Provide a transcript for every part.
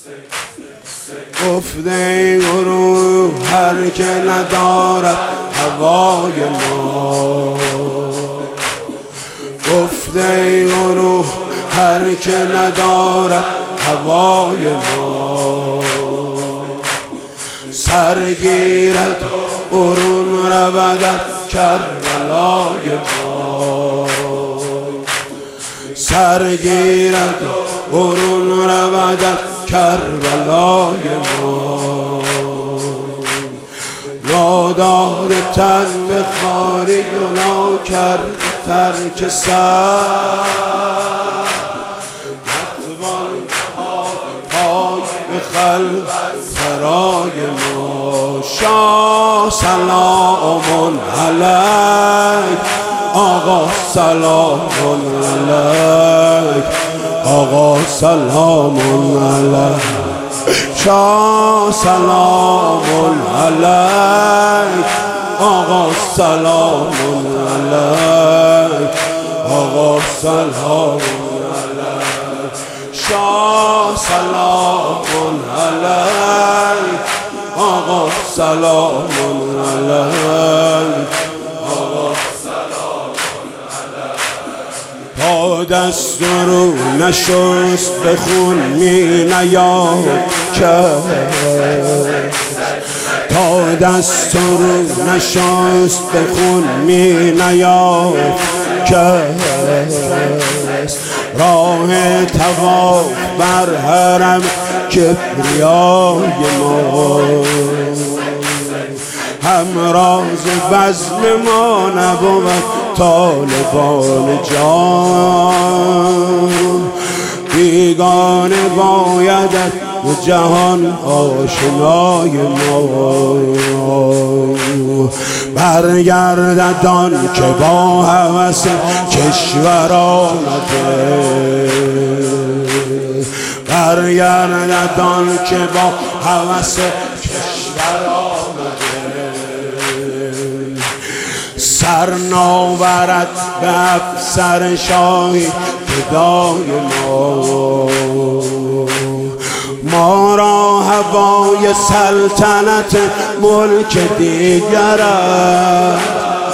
گفته گروه هر که ندارد هوای ما، گفته گروه هر که ندارد هوای ما، سرگیرد برون رود کربلای ما، سرگیرد برون رود کربلای ما، نادار تن به خاری گناه کرد ترک سر، نتوان پای به خلق سرای ما. شاه سلام علیک آقا، سلام علیک آقا، سلام علیک شاه، سلام علیک آقا، سلام علیک آقا، سلام علیک شاه، سلام علیک آقا، سلام علیک آقا، سلام علیک. تا دست رو نشست به خون می نیاد کرد، تا دست رو نشست به خون می نیاد کرد، راه طواف بر حرم کبریای ما، همراز بزم ما نبود طالبان جان، بیگانه بایدت به جهان آشنای ما، برگردد آن که با هوس کشور آمده، برگردد آن که با هوس کشور آمده، سر ناورد به افسر شاهی فدای ما را هوای سلطنت ملک دیگر است،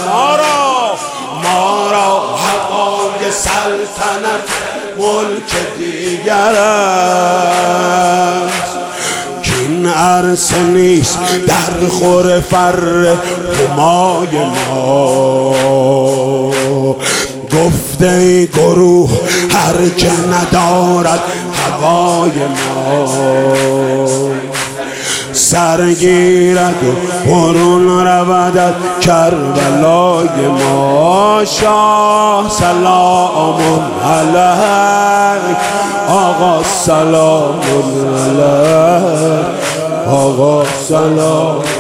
ما را هوای سلطنت ملک دیگر است، کین عرصه نیست در خور فر همای ما، گفته گروه هر که ندارد هوای ما، سرگیرد برون رود کربلای ما. شاه سلام علیک آقا، سلام علیک آقا، سلام